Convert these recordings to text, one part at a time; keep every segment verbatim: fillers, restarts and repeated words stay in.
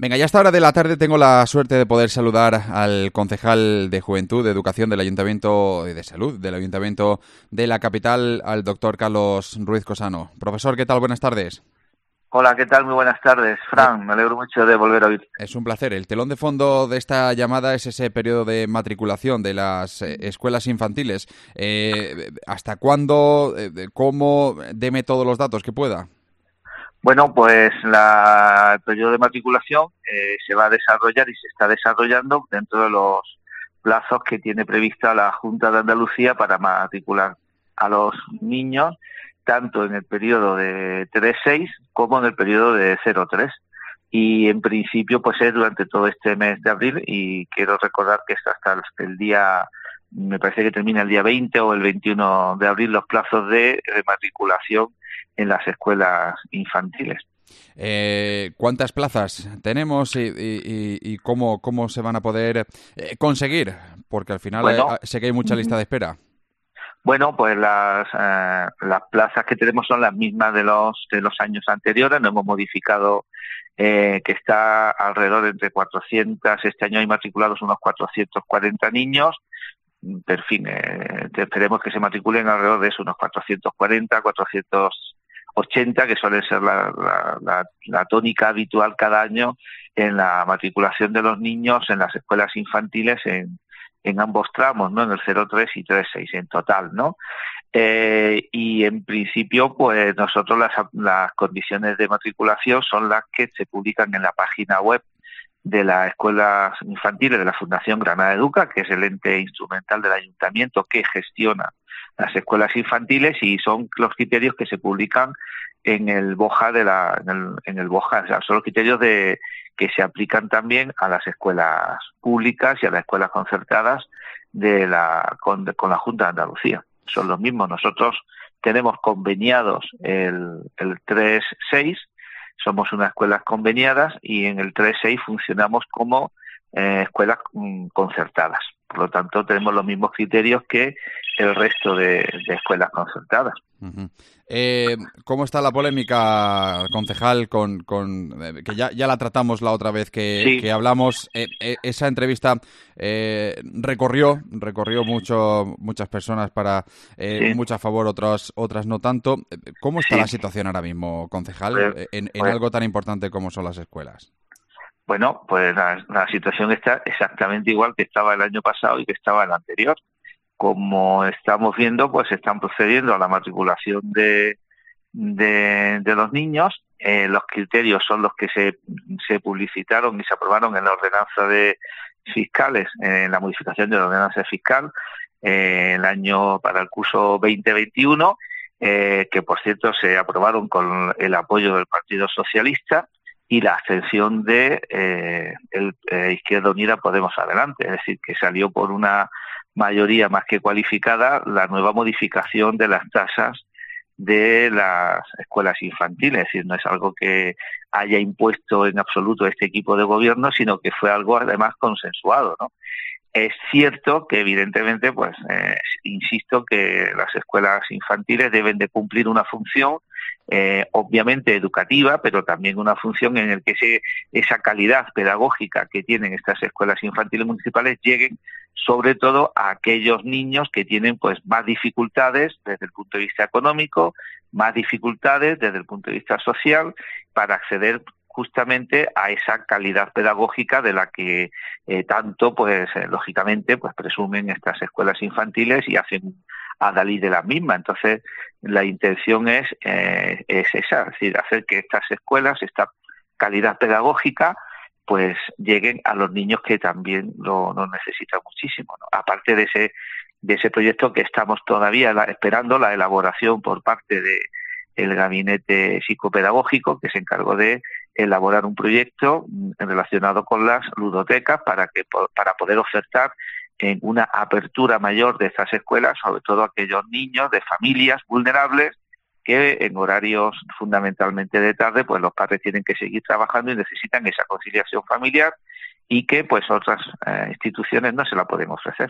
Venga, ya a esta hora de la tarde tengo la suerte de poder saludar al concejal de Juventud, de Educación del Ayuntamiento y de Salud del Ayuntamiento de la capital, al doctor Carlos Ruiz Cosano. Profesor, ¿qué tal? Buenas tardes. Hola, ¿qué tal? Muy buenas tardes, Fran. Me alegro mucho de volver a oír. Es un placer. El telón de fondo de esta llamada es ese periodo de matriculación de las eh, escuelas infantiles. Eh, ¿Hasta cuándo? Eh, ¿Cómo? Deme todos los datos que pueda. Bueno, pues la, el periodo de matriculación eh, se va a desarrollar y se está desarrollando dentro de los plazos que tiene prevista la Junta de Andalucía para matricular a los niños, tanto en el periodo de tres seis como en el periodo de cero tres. Y en principio pues es durante todo este mes de abril, y quiero recordar que es hasta el día, me parece que termina el día veinte o el veintiuno de abril los plazos de, de matriculación en las escuelas infantiles. Eh, ¿Cuántas plazas tenemos y, y, y cómo, cómo se van a poder eh, conseguir? Porque al final Bueno, eh, sé que hay mucha lista de espera. Bueno, pues las eh, las plazas que tenemos son las mismas de los de los años anteriores. No hemos modificado, eh, que está alrededor de entre cuatrocientos. Este año hay matriculados unos cuatrocientos cuarenta niños. Pero, en fin, eh, esperemos que se matriculen alrededor de eso, unos cuatrocientos cuarenta, cuatrocientos ochenta, que suele ser la, la, la, la tónica habitual cada año en la matriculación de los niños en las escuelas infantiles en, en ambos tramos, ¿no? En el cero tres y tres seis en total, ¿no? Eh, y en principio, pues nosotros las, las condiciones de matriculación son las que se publican en la página web de las escuelas infantiles de la Fundación Granada Educa, que es el ente instrumental del ayuntamiento que gestiona las escuelas infantiles, y son los criterios que se publican en el BOJA de la, en el, en el BOJA, o sea, son los criterios de que se aplican también a las escuelas públicas y a las escuelas concertadas de la con, de, con la Junta de Andalucía. Son los mismos. Nosotros tenemos conveniados el, el tres seis, somos unas escuelas conveniadas, y en el tres seis funcionamos como eh, escuelas mm, concertadas. Por lo tanto, tenemos los mismos criterios que el resto de, de escuelas concertadas. Uh-huh. Eh, ¿Cómo está la polémica, concejal, con, con eh, que ya, ya la tratamos la otra vez que, Sí. que hablamos? Eh, eh, esa entrevista eh, recorrió recorrió mucho muchas personas, para eh, Sí. muchas a favor, otras otras no tanto. ¿Cómo está Sí. la situación ahora mismo, concejal, Pues, en, en pues, algo tan importante como son las escuelas? Bueno, pues la, la situación está exactamente igual que estaba el año pasado y que estaba el anterior. Como estamos viendo, pues están procediendo a la matriculación de, de, de los niños. Eh, los criterios son los que se, se publicitaron y se aprobaron en la ordenanza de fiscales, en la modificación de la ordenanza fiscal, eh, el año para el curso veinte veintiuno, eh, que por cierto se aprobaron con el apoyo del Partido Socialista y la abstención de eh, el, eh, Izquierda Unida Podemos Adelante, es decir, que salió por una mayoría más que cualificada la nueva modificación de las tasas de las escuelas infantiles. Es decir, no es algo que haya impuesto en absoluto este equipo de gobierno, sino que fue algo además consensuado, ¿no? Es cierto que evidentemente, pues, eh, insisto que las escuelas infantiles deben de cumplir una función, eh, obviamente educativa, pero también una función en la que ese, esa calidad pedagógica que tienen estas escuelas infantiles municipales lleguen sobre todo a aquellos niños que tienen pues más dificultades desde el punto de vista económico, más dificultades desde el punto de vista social, para acceder justamente a esa calidad pedagógica de la que eh, tanto, pues eh, lógicamente, pues presumen estas escuelas infantiles y hacen adalid de las mismas. Entonces, la intención es eh, es esa, es decir, hacer que estas escuelas, esta calidad pedagógica, pues lleguen a los niños que también lo, lo necesitan muchísimo, ¿no? Aparte de ese de ese proyecto que estamos todavía la, esperando la elaboración por parte de el gabinete psicopedagógico, que se encargó de elaborar un proyecto relacionado con las ludotecas para que para poder ofertar en una apertura mayor de estas escuelas, sobre todo a aquellos niños de familias vulnerables que en horarios fundamentalmente de tarde, pues los padres tienen que seguir trabajando y necesitan esa conciliación familiar, y que pues otras eh, instituciones no se la pueden ofrecer.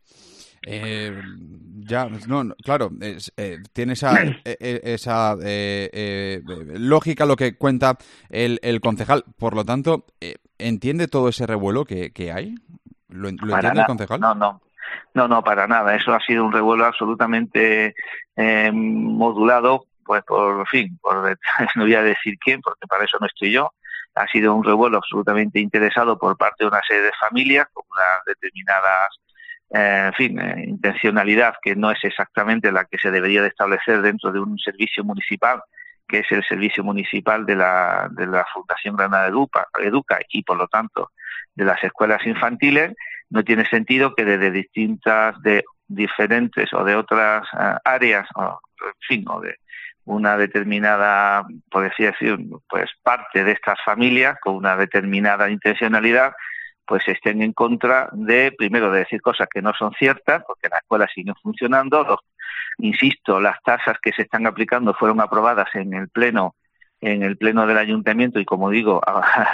Eh, ya, no, no claro, es, eh, tiene esa, eh, esa eh, eh, lógica lo que cuenta el, el concejal. Por lo tanto, eh, ¿entiende todo ese revuelo que, que hay? ¿Lo, lo Para entiende el concejal? No, no. No, no, para nada. Eso ha sido un revuelo absolutamente eh, modulado, pues por fin, por no voy a decir quién, porque para eso no estoy yo. Ha sido un revuelo absolutamente interesado por parte de una serie de familias con unas determinadas, eh, en fin, eh, intencionalidad que no es exactamente la que se debería de establecer dentro de un servicio municipal, que es el servicio municipal de la, de la Fundación Granada Educa, Educa y por lo tanto de las escuelas infantiles. No tiene sentido que desde distintas, de diferentes o de otras uh, áreas, o, en fin, o de una determinada, por decir así, pues parte de estas familias con una determinada intencionalidad, pues estén en contra de, primero, de decir cosas que no son ciertas, porque las escuelas siguen funcionando. Los, insisto, las tasas que se están aplicando fueron aprobadas en el pleno en el pleno del ayuntamiento y, como digo,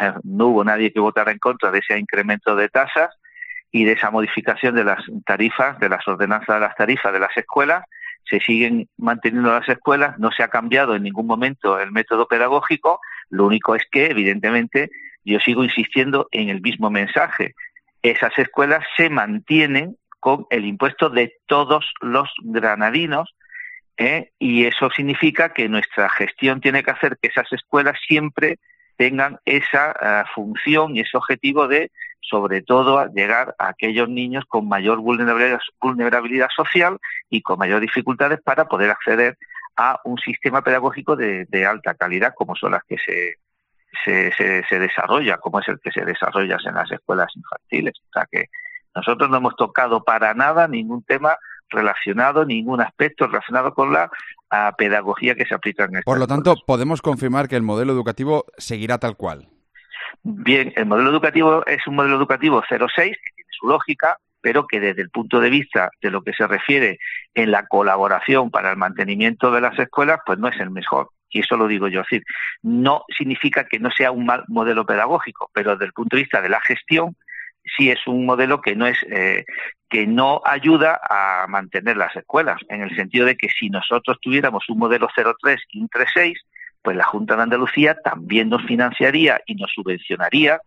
no hubo nadie que votara en contra de ese incremento de tasas y de esa modificación de las tarifas, de las ordenanzas de las tarifas de las escuelas. Se siguen manteniendo las escuelas, no se ha cambiado en ningún momento el método pedagógico. Lo único es que, evidentemente, yo sigo insistiendo en el mismo mensaje. Esas escuelas se mantienen con el impuesto de todos los granadinos, ¿eh? Y eso significa que nuestra gestión tiene que hacer que esas escuelas siempre tengan esa uh, función y ese objetivo de, sobre todo, llegar a aquellos niños con mayor vulnerabilidad, vulnerabilidad social y con mayor dificultades para poder acceder a un sistema pedagógico de, de alta calidad, como son las que se, se, se, se desarrolla, como es el que se desarrolla en las escuelas infantiles. O sea que nosotros no hemos tocado para nada ningún tema relacionado, ningún aspecto relacionado con la a pedagogía que se aplica en estas Por lo tanto, escuelas. podemos confirmar que el modelo educativo seguirá tal cual. Bien, el modelo educativo es un modelo educativo cero seis, que tiene su lógica, pero que desde el punto de vista de lo que se refiere en la colaboración para el mantenimiento de las escuelas, pues no es el mejor. Y eso lo digo yo. Es decir, no significa que no sea un mal modelo pedagógico, pero desde el punto de vista de la gestión, sí es un modelo que no es eh, que no ayuda a mantener las escuelas, en el sentido de que si nosotros tuviéramos un modelo cero tres y un tres seis, pues la Junta de Andalucía también nos financiaría y nos subvencionaría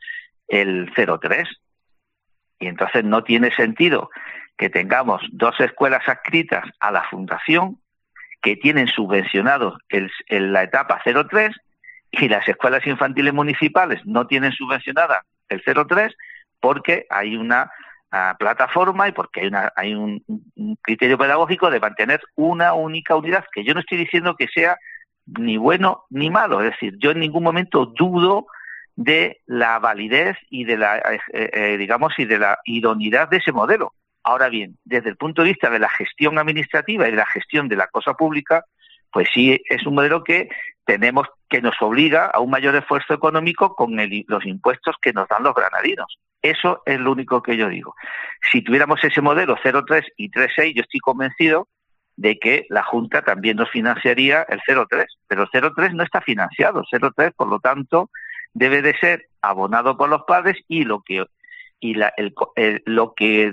el cero tres. Y entonces no tiene sentido que tengamos dos escuelas adscritas a la Fundación que tienen subvencionados el, el, la etapa cero tres y las escuelas infantiles municipales no tienen subvencionada el cero tres, porque hay una uh, plataforma y porque hay, una, hay un, un criterio pedagógico de mantener una única unidad, que yo no estoy diciendo que sea ni bueno ni malo. Es decir, yo en ningún momento dudo de la validez y de la, eh, eh, digamos, y de la idoneidad de ese modelo. Ahora bien, desde el punto de vista de la gestión administrativa y de la gestión de la cosa pública, pues sí es un modelo que tenemos, que nos obliga a un mayor esfuerzo económico con el, los impuestos que nos dan los granadinos. Eso es lo único que yo digo. Si tuviéramos ese modelo cero tres y tres seis, yo estoy convencido de que la Junta también nos financiaría el cero tres, pero el cero tres no está financiado. El cero tres, por lo tanto, debe de ser abonado por los padres y lo que y la, el, el, lo que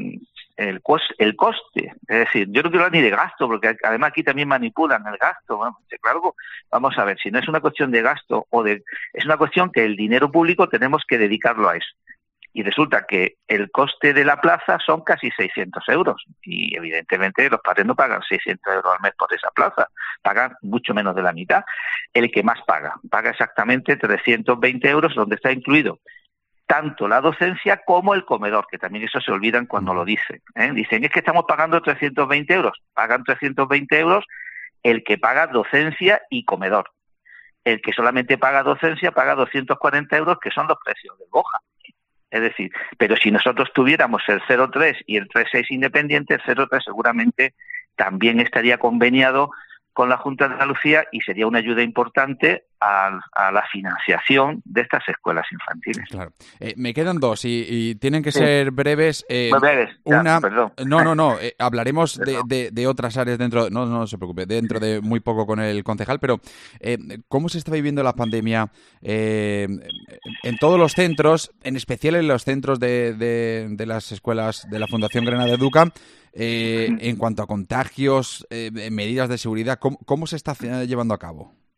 el, cos, el coste, es decir, yo no quiero hablar ni de gasto, porque además aquí también manipulan el gasto. Bueno, claro, vamos a ver, si no es una cuestión de gasto o de, es una cuestión que el dinero público tenemos que dedicarlo a eso. Y resulta que el coste de la plaza son casi seiscientos euros. Y evidentemente los padres no pagan seiscientos euros al mes por esa plaza. Pagan mucho menos de la mitad. El que más paga, paga exactamente trescientos veinte euros, donde está incluido tanto la docencia como el comedor, que también eso se olvidan cuando lo dicen, ¿eh? Dicen, es que estamos pagando trescientos veinte euros. Pagan trescientos veinte euros el que paga docencia y comedor. El que solamente paga docencia paga doscientos cuarenta euros, que son los precios del Boja. Es decir, pero si nosotros tuviéramos el cero tres y el tres seis independiente, el cero tres seguramente también estaría conveniado con la Junta de Andalucía y sería una ayuda importante a, a la financiación de estas escuelas infantiles. Claro. Eh, me quedan dos y, y tienen que sí. ser breves. Eh, Muy breves. Una, ya, perdón. No, no, no. Eh, hablaremos de, de, de otras áreas dentro. No, no se preocupe. Dentro de muy poco con el concejal. Pero eh, ¿cómo se está viviendo la pandemia eh, en todos los centros, en especial en los centros de, de, de las escuelas de la Fundación Granada Educa? Eh, en cuanto a contagios, eh, medidas de seguridad, ¿cómo, cómo se está llevando a cabo?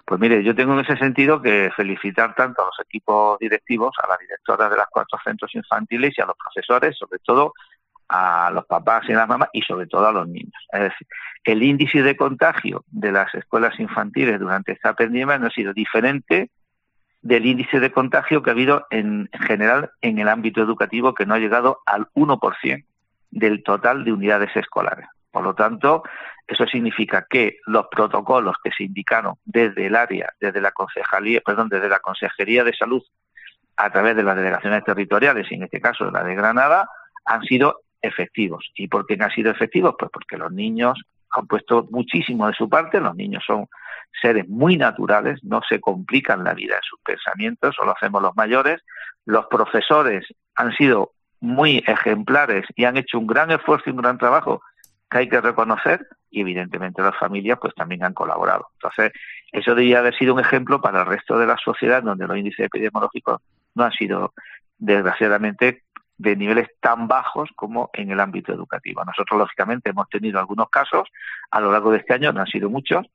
Pues mire, yo tengo en ese sentido que felicitar tanto a los equipos directivos, a las directoras de los cuatro centros infantiles y a los profesores, sobre todo a los papás y las mamás y sobre todo a los niños. Es decir, el índice de contagio de las escuelas infantiles durante esta pandemia no ha sido diferente del índice de contagio que ha habido en general en el ámbito educativo, que no ha llegado al uno por ciento del total de unidades escolares. Por lo tanto, eso significa que los protocolos que se indicaron desde el área, desde la concejalía, perdón, desde la Consejería de Salud, a través de las delegaciones territoriales, y en este caso de la de Granada, han sido efectivos. ¿Y por qué no han sido efectivos? Pues porque los niños han puesto muchísimo de su parte. Los niños son seres muy naturales, no se complican la vida en sus pensamientos, solo hacemos los mayores. Los profesores han sido muy ejemplares y han hecho un gran esfuerzo y un gran trabajo que hay que reconocer, y evidentemente las familias pues también han colaborado. Entonces, eso debería haber sido un ejemplo para el resto de la sociedad, donde los índices epidemiológicos no han sido, desgraciadamente, de niveles tan bajos como en el ámbito educativo. Nosotros, lógicamente, hemos tenido algunos casos a lo largo de este año, no han sido muchos,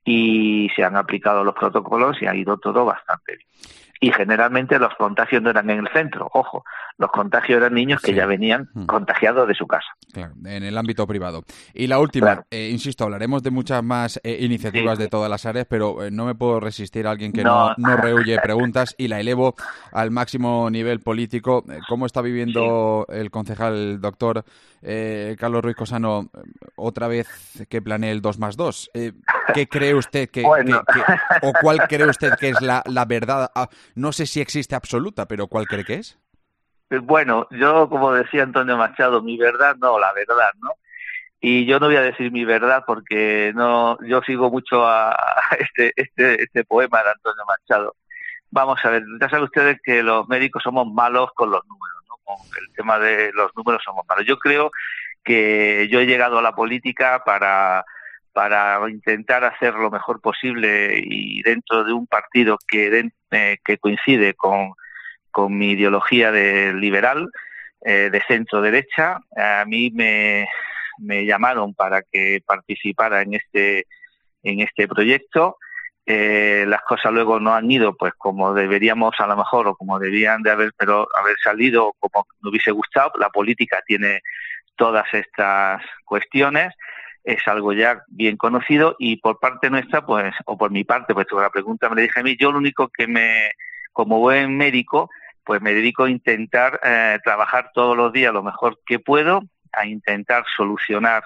y se han aplicado los protocolos y ha ido todo bastante bien. Y generalmente los contagios no eran en el centro, ojo, los contagios eran niños que sí. ya venían mm. contagiados de su casa. Claro, en el ámbito privado. Y la última, claro. eh, insisto, hablaremos de muchas más eh, iniciativas sí. de todas las áreas, pero eh, no me puedo resistir a alguien que no, no, no rehuye preguntas y la elevo al máximo nivel político. ¿Cómo está viviendo sí. el concejal doctor eh, Carlos Ruiz Cosano otra vez que planee el dos más dos? Eh, ¿Qué cree usted que, bueno. que, que o cuál cree usted que es la, la verdad? No sé si existe absoluta, pero ¿cuál cree que es? Bueno, yo, como decía Antonio Machado, mi verdad no, la verdad, ¿no? Y yo no voy a decir mi verdad porque no, yo sigo mucho a este, este, este poema de Antonio Machado. Vamos a ver, ya saben ustedes que los médicos somos malos con los números, ¿no? Con el tema de los números somos malos. Yo creo que yo he llegado a la política para... para intentar hacer lo mejor posible y dentro de un partido que, de, eh, que coincide con, con mi ideología de liberal, eh, de centro-derecha. A mí me, me llamaron para que participara en este, en este proyecto. Eh, las cosas luego no han ido pues como deberíamos a lo mejor o como debían de haber, pero haber salido como me hubiese gustado. La política tiene todas estas cuestiones. Es algo ya bien conocido y por parte nuestra, pues, o por mi parte, pues la pregunta me la dije a mí, yo lo único que me, como buen médico, pues me dedico a intentar eh, trabajar todos los días lo mejor que puedo, a intentar solucionar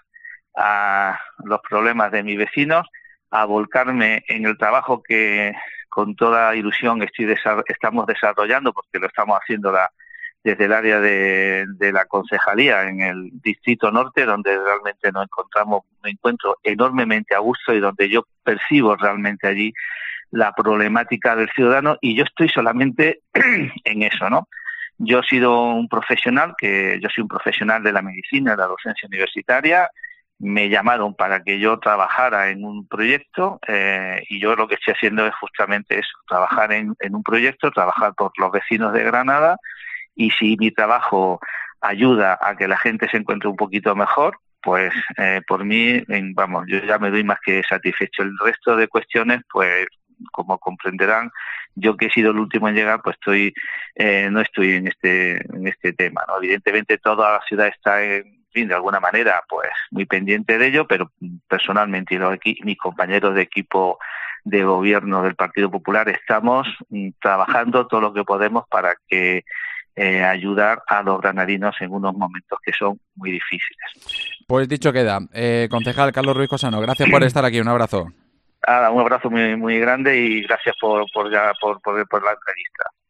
a los problemas de mis vecinos, a volcarme en el trabajo que con toda ilusión estoy desa- estamos desarrollando, porque lo estamos haciendo la desde el área de, de la concejalía en el distrito norte, donde realmente nos encontramos, me encuentro enormemente a gusto y donde yo percibo realmente allí la problemática del ciudadano y yo estoy solamente en eso, ¿no? Yo he sido un profesional, que yo soy un profesional de la medicina, de la docencia universitaria, me llamaron para que yo trabajara en un proyecto eh, y yo lo que estoy haciendo es justamente eso, trabajar en, en un proyecto, trabajar por los vecinos de Granada. Y si mi trabajo ayuda a que la gente se encuentre un poquito mejor, pues eh, por mí, en, vamos, yo ya me doy más que satisfecho. El resto de cuestiones, pues como comprenderán, yo que he sido el último en llegar, pues estoy eh, no estoy en este en este tema, ¿no? Evidentemente toda la ciudad está, en fin, de alguna manera, pues muy pendiente de ello, pero personalmente y los equi- mis compañeros de equipo de gobierno del Partido Popular estamos mm, trabajando todo lo que podemos para que Eh, ayudar a los granadinos en unos momentos que son muy difíciles. Pues dicho queda. Eh, concejal Carlos Ruiz Cosano, gracias por estar aquí. Un abrazo. Ah, un abrazo muy muy grande y gracias por por ya por por, por la entrevista.